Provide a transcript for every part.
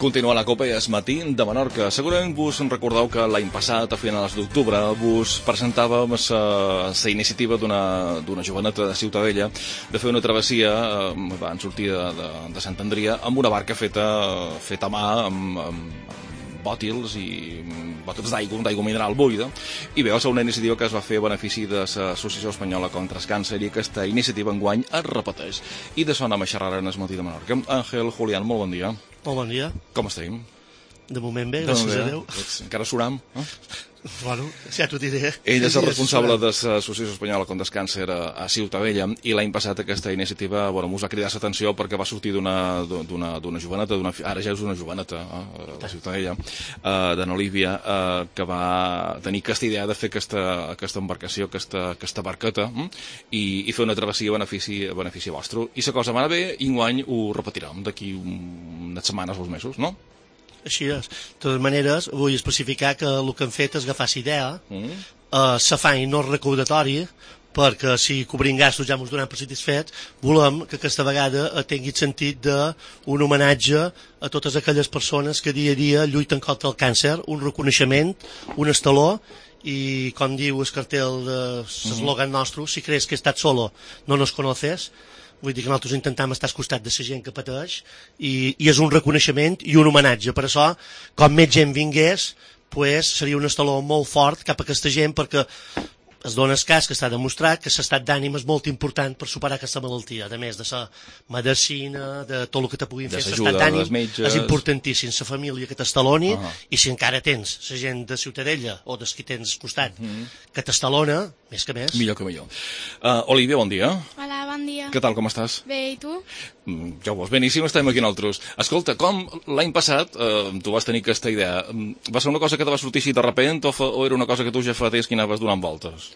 Continua la Copa i es matí de Menorca. Segurament vos en recordeu que l'any passat, a finals d'octubre, vos presentàvem la iniciativa d'una joveneta de Ciutadella de fer una travessia, van sortir de Sant Andria, amb una barca feta a mà, amb bòtils i bòtils d'aigua mineral buida. I bé, va ser una iniciativa que es va fer a benefici de l'Associació Espanyola contra el Càncer, i aquesta iniciativa enguany es repeteix. I de això anem a xerrar en el matí de Menorca. Àngel, Julián, molt bon dia. Molt bon dia. Com estem? De moment bé, gràcies a Déu. Encara suram? Bueno, ja t'ho diré. Ell és el responsable de l'Associació Espanyola contra el Càncer a Ciutadella, i l'any passat aquesta iniciativa us va cridar l'atenció perquè va sortir d'una joveneta, ara ja és una joveneta de Ciutadella, de n'Olívia, que va tenir aquesta idea de fer aquesta embarcació, aquesta barqueta, i fer una travessia a benefici vostre. I la cosa va anar bé, i enguany ho repetirem d'aquí unes setmanes o uns mesos, no? Així és. De totes maneres, vull especificar que el que hem fet és agafar la idea, s'afany no recaudatori, perquè si cobrim gastos ja ens donem per satisfets, volem que aquesta vegada tingui el sentit d'un homenatge a totes aquelles persones que dia a dia lluiten contra el càncer, un reconeixement, un estaló, i com diu el cartell de l'eslògan nostre, si creus que estàs solo, no nos conoces. Vull dir que nosaltres intentem estar al costat de la gent que pateix, i és un reconeixement i un homenatge. Per això, com més gent vingués, seria un estaló molt fort cap a aquesta gent, perquè es dona el cas que està demostrat que l'estat d'ànim és molt important per superar aquesta malaltia. A més de la medicina, de tot el que te puguin fer, l'estat d'ànim és importantíssim. La família que t'estaloni, i si encara tens la gent de Ciutadella o dels qui tens al costat que t'estalona, més que més. Millor que millor. Olívia, bon dia. Hola, bon dia. Què tal, com estàs? Bé, i tu? Ja ho veus, beníssim, estem aquí nosaltres. Escolta, com l'any passat tu vas tenir aquesta idea? Va ser una cosa que te va sortir així de repent, o era una cosa que tu ja fa temps que anaves donant voltes?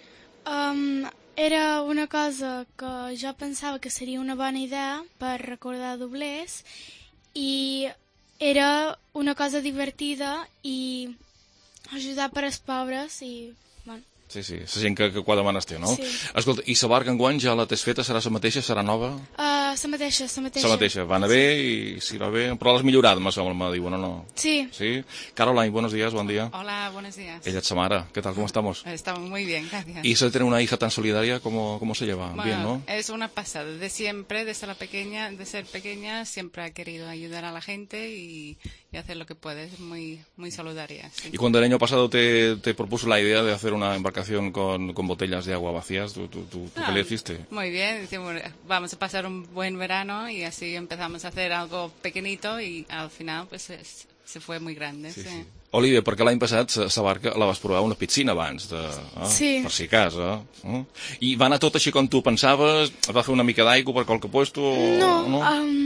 Era una cosa que jo pensava que seria una bona idea per recordar doblers, i era una cosa divertida i ajudar per als pobres, i bueno. Sí, la gent que quatre manes té, no? Sí. Escolta, i la barca enguany ja la tens feta? Serà la mateixa? Serà nova? La mateixa. La mateixa, va anar bé, i si va bé, però l'has millorat, me diuen, o no? Sí. Sí? Caroline, buenos días, buen día. Hola, buenos días. Ella es Samara, ¿qué tal, cómo estamos? Estamos muy bien, gracias. Y eso de tener una hija tan solidaria, ¿cómo se lleva? Bueno, bien, ¿no? Es una pasada, de siempre, de ser pequeña, siempre ha querido ayudar a la gente y hacer lo que puede, es muy solidaria. Sí. Y cuando el año pasado te propuso la idea de hacer una embarcación con botellas de agua vacías, ¿tú qué le hiciste? Muy bien, decimos, vamos a pasar un buen verano, y así empezamos a hacer algo pequeñito, y al final pues se fue muy grande. Sí. Olívia, perquè l'any passat la barca la vas provar a una piscina abans, sí. Per si cas, I va anar tot així com tu pensaves? Es va fer una mica d'aigua per qualque puesto? No?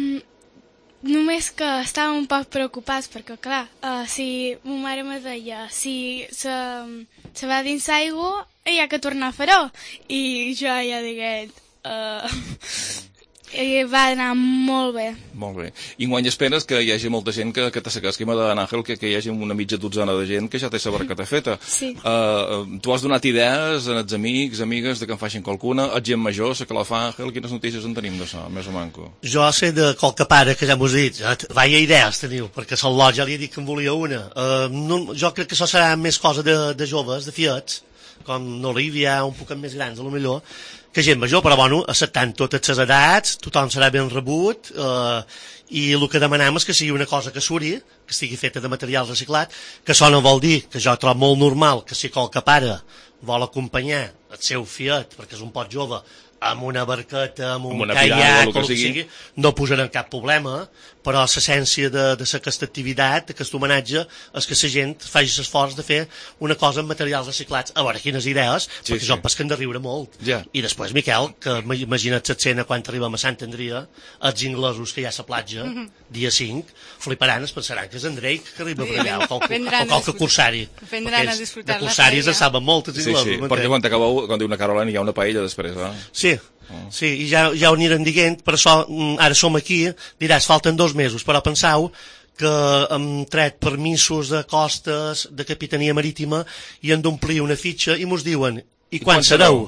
Només que estàvem un poc preocupats, perquè clar, si ma mare me deia, si se va dins l'aigua, hi ha que tornar a fer-ho, i jo ja digué, va anar molt bé. Molt bé. I enguany esperes que hi hagi molta gent que te segueix l'esquema d'Àngel, que hi hagi una mitja dotzena de gent que ja té la barqueta feta. Sí. Tu has donat idees als amics, amigues, de que en facin qualcuna, a gent major, la que la fa Àngel, quines notícies en tenim d'això, més o manco? Jo sé de qualque pare, que ja m'ho has dit, vaya idees teniu, perquè el lot ja li he dit que en volia una. Jo crec que això serà més cosa de joves, de fiats, com n'Olívia, un poc més grans, a lo millor, que gent major, però bueno, acceptant totes les edats, tothom serà ben rebut, i el que demanem és que sigui una cosa que suri, que estigui feta de material reciclat, que això no vol dir, que jo trobo molt normal, que si qualque pare vol acompanyar el seu fiat, perquè és un pot jove, amb una barqueta, amb un caiac, o el que sigui, no posarem cap problema, però l'essència d'aquesta activitat, d'aquest homenatge, és que la gent faci l'esforç de fer una cosa amb materials reciclats. A veure, quines idees, perquè jo penso que hem de riure molt. I després, Miquel, que imagina't l'escena quan arribem a Sant Andria, els inglesos que hi ha a la platja, dia 5, fliparan, es pensaran que és en Drake que arriba per allà, o qualque cursari. Vendran a disfrutar de cursaris en saben molt, els inglesos. Sí, perquè quan t'acabeu, com diu una Caroline, hi ha una paella després, Sí, i ja ho anirem dient, per això ara som aquí, diràs, falten 2 mesos, però pensau que hem tret permisos de costes, de capitania marítima, i han d'omplir una fitxa i mos diuen, i quan sereu?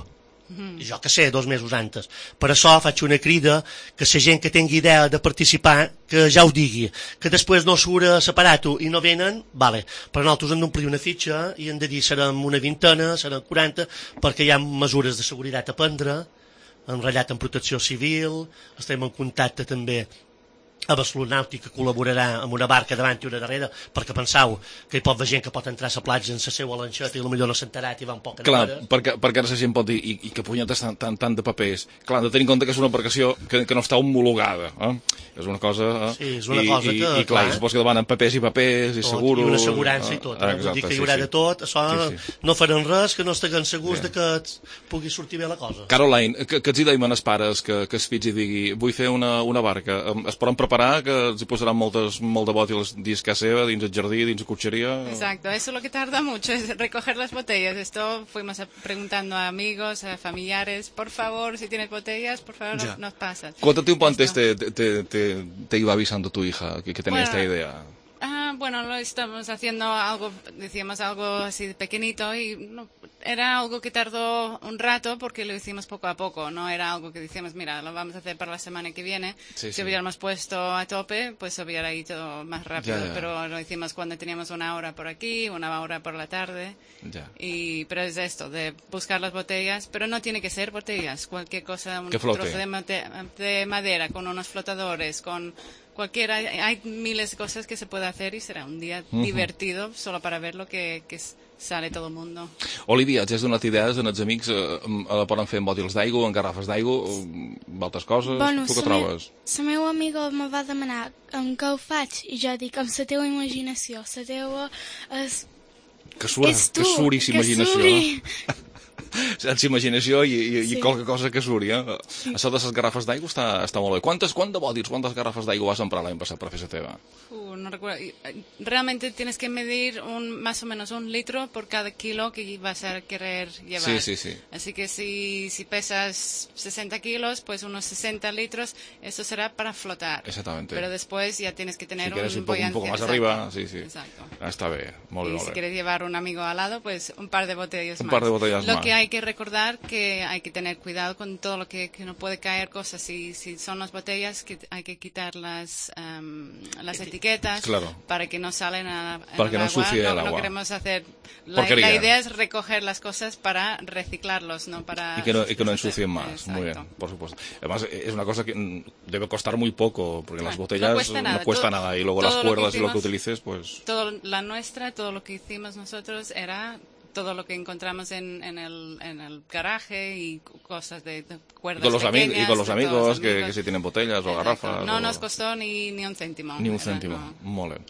jo que sé, 2 mesos antes. Per això faig una crida que la gent que tingui idea de participar, que ja ho digui, que després no surt separat-ho i no venen, vale, però nosaltres hem d'omplir una fitxa i hem de dir serem una vintena, serem 40, perquè hi ha mesures de seguretat a prendre, enratllat en protecció civil, estem en contacte també a Barcelonàutic, que col·laborarà amb una barca davant i una darrere, perquè penseu que hi pot haver gent que pot entrar a la platja en la seva lanxeta i potser no s'ha enterat i va un poc en Clar, hores. perquè ara la gent pot dir i que punyetes tant de papers. Clar, hem de tenir en compte que és una embarcació que no està homologada. És una cosa... Sí, és una cosa que... I clar, i supos que demanen papers i papers, i tot, seguros... I una assegurança i tot. Exacte, vull dir que hi haurà de tot, això no faran res, que no estiguen segurs de que pugui sortir bé la cosa. Caroline, que els hi deim als pares que es fitxi i digui vull fer una barca, es poden preparar, que els hi posaran molt de bòtils dins casa seva, dins el jardí, dins la cotxeria? Exacto, eso es lo que tarda mucho, es recoger las botellas. Esto fuimos preguntando a amigos, a familiares, por favor, si tienes botellas, por favor, nos pasas. ¿Cuánto tiempo antes te iba avisando tu hija que tenía esta idea? Bueno, lo estamos haciendo algo, decíamos algo así pequeñito y no, era algo que tardó un rato porque lo hicimos poco a poco, no era algo que decíamos, mira, lo vamos a hacer para la semana que viene. Si hubiéramos puesto a tope, pues hubiera ido más rápido, pero lo hicimos cuando teníamos una hora por aquí, una hora por la tarde. Pero es esto, de buscar las botellas, pero no tiene que ser botellas, cualquier cosa, un trozo de madera con unos flotadores, con cualquiera, hay miles de cosas que se puede hacer y será un día divertido solo para ver lo que sale todo el mundo. Olivia, ja has donat idees als amics, la poden fer amb bòtils d'aigua, amb garrafes d'aigua, amb altres coses, tu què trobes? La meva amiga me va demanar amb què ho faig i jo dic amb la teva imaginació, la teva és... Que suri imaginació. Sense imaginació i qualque cosa que suri, Això de les garrafes d'aigua està molt bé. Quant de bòtils, quantes garrafes d'aigua vas emprar l'any passat per fer la teva? No recuerdo. Realmente tienes que medir más o menos 1 litro por cada kilo que vas a querer llevar. Sí. Así que si pesas 60 kilos, pues unos 60 litros, eso será para flotar. Exactamente. Pero después ya tienes que tener un poco más arriba, sí. Exacto. Está bien, molt bé. Y si quieres llevar un amigo al lado, pues un par de botellas más. Un par de botellas más. Lo que hay que recordar que hay que tener cuidado con todo lo que no puede caer cosas. Si son las botellas, que hay que quitar las etiquetas para que no salen para que no ensucie el agua. No queremos hacer... La idea es recoger las cosas para reciclarlos, no para... Y que no ensucien más. Exacto. Muy bien, por supuesto. Además, es una cosa que debe costar muy poco, porque las botellas no cuesta nada. Y luego las cuerdas y lo que utilices, pues... Todo lo que hicimos nosotros era... todo lo que encontramos en el garaje y cosas de cuerdas pequeñas. Y con los amigos que si tienen botellas o garrafas. No nos costó ni un cèntimo. Ni un cèntimo, molt bé.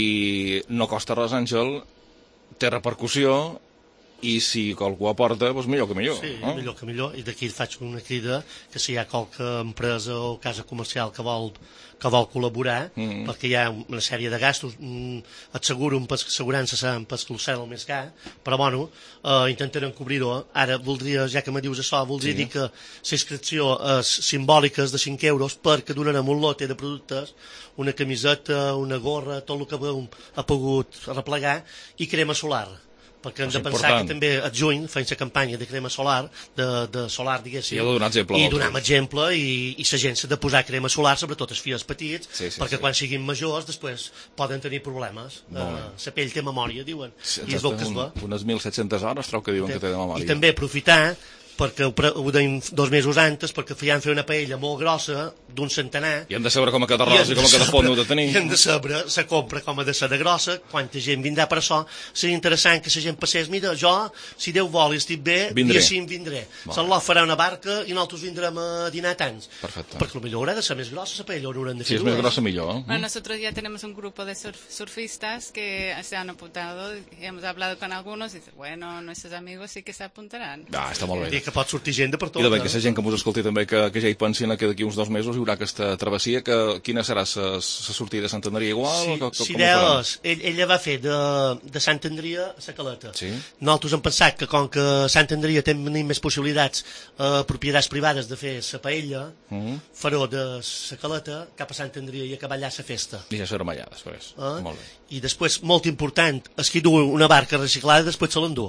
I no costa res, Àngel, té repercussió i si algú aporta, doncs millor que millor. Sí, millor que millor. I d'aquí faig una crida que si hi ha qualque empresa o casa comercial que vol col·laborar, perquè hi ha una sèrie de gastos, et seguro amb assegurança saben per el més car, però bueno, intentarem cobrir-ho. Ara voldria, ja que me dius això, voldria dir que la inscripció és simbòlica, és de 5 euros, perquè donarem un lote de productes, una camiseta, una gorra, tot el que ha pogut arreplegar, i crema solar. Perquè hem de pensar que també a juny feim la campanya de crema solar, de solar, diguéssim, i donem exemple, i la gent s'ha de posar crema solar, sobretot els fills petits, perquè quan siguin majors després poden tenir problemes. La pell té memòria, diuen, i és el que es va. Unes 1.700 hores trobo que diuen que té de memòria. I també aprofitar, perquè ho deim 2 mesos antes, perquè feien fer una paella molt grossa, d'un centenar. I hem de saber com ha quedat arròs i com ha quedat font de tenir. I hem de saber la compra com ha de ser de grossa, quanta gent vindrà per això. Seria interessant que la gent passés, mira, jo, si Déu vol i estic bé, dia 5 vindré. L'Allah farà una barca i nosaltres vindrem a dinar tants. Perfecte. Perquè potser haurà de ser més grossa la paella, haurem de fer si és més grossa, millor. Bueno, nosotros ya tenemos un grupo de surfistas que se han apuntado y hemos hablado con algunos y dicen, bueno, nuestros amigos sí que se apuntarán. Està molt bé. Que pot sortir gent de per tot. I de bé, que la gent que mos escolti també que ja hi pensin que d'aquí uns 2 mesos hi haurà aquesta travessia, que quina serà la sortida de Sant Andrea igual? Sí, idees. Ella va fer de Sant Andrea a la Caleta. Nosaltres hem pensat que com que Sant Andrea tenim més possibilitats propietats privades de fer la paella, faró de la Caleta cap a Sant Andrea i acabar allà la festa. I ja serem allà després. Molt bé. I després, molt important, és qui du una barca reciclada després se l'endú.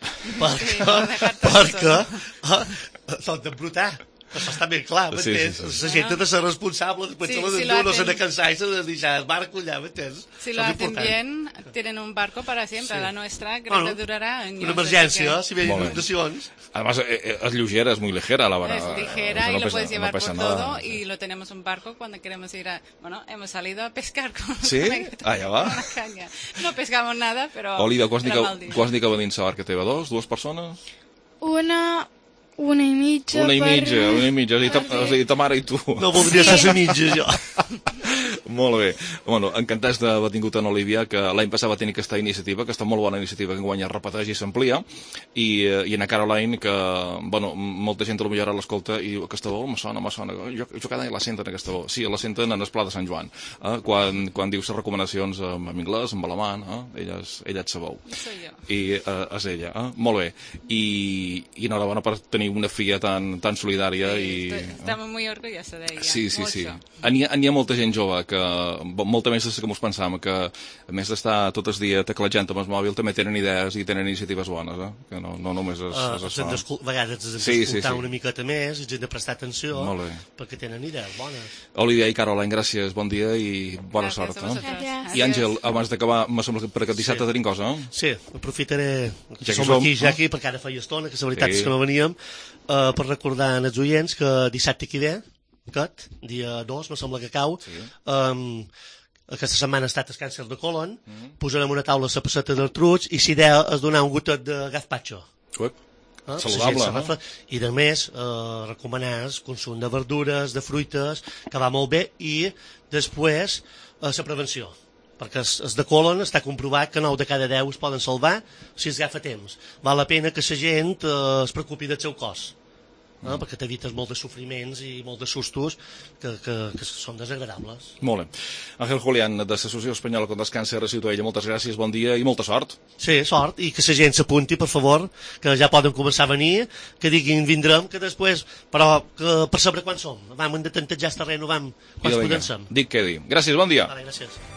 perquè són d'embrutar. Això està ben clar, m'entens? La gent ha de ser responsable, después se les endú, no se de cansar y se de deixar el barco ya, ¿m'entens? Si lo hacen bien, tienen un barco para siempre. La nuestra creo que durará años. Una emergència, si ve inundacions. Además, es ligera, es muy ligera la vara. Es ligera y lo puedes llevar por todo y lo tenemos un barco cuando queremos ir a... Bueno, hemos salido a pescar con ja va. una caña. No pescamos nada, pero... Olivia, quants n'hi que va dins la barca teva? Dues persones? Una i mitja. Una i mitja. Has dit ta mare i tu. No voldria ser mitja, jo. Molt bé. Bueno, encantats d'haver tingut en Olivia, que l'any passat va tenir aquesta iniciativa, aquesta molt bona iniciativa que enguany es repeteix i s'amplia, i en Caroline, que, bueno, molta gent potser ara l'escolta i aquesta veu me sona. Jo cada any la senten, aquesta veu. Sí, la senten en el Pla de Sant Joan. Quan dius les recomanacions en anglès, en alemany, ella et sabeu. I és ella. Molt bé. I enhorabona per tenir una filla tan solidària. Estamos muy orgullosos de ella. Sí. N'hi ha molta gent jove que, molta més que mos pensam, que a més d'estar tot el dia teclejant amb el mòbil també tenen idees i tenen iniciatives bones, que no només és això. A vegades ens hem d'escoltar una miqueta més, ens hem de prestar atenció, perquè tenen idees bones. Olivia i Caroline, gràcies, bon dia i bona sort. Gràcies. I Àngel, abans d'acabar, me sembla que per aquest dissabte tenim cosa, no? Sí, aprofitaré que som aquí, perquè ara feia estona, que la veritat és que no veníem, per recordar als oients que dissabte que ve, dia 2, me sembla que cau, aquesta setmana ha estat el càncer de colon, posarem una taula a la passeta del Truig i l'idea és donar un gotet de gazpacho. Saludable, i de més recomanar el consum de verdures, de fruites, que va molt bé, i després la prevenció, perquè els de colon està comprovat que 9 de cada 10 es poden salvar si es agafa temps. Val la pena que la gent es preocupi del seu cos, perquè t'evites molt de sofriments i molt de sustos que són desagradables. Molt bé. Ángel Julián, de l'Associació Espanyola contra el Càncer a Ciutadella, moltes gràcies, bon dia i molta sort. Sí, sort, i que la gent s'apunti, per favor, que ja poden començar a venir, que diguin vindrem, que després, però que per saber quan som. Vam de tantejar el terreny, quan podem ser. Dic què dir. Gràcies, bon dia. Gràcies.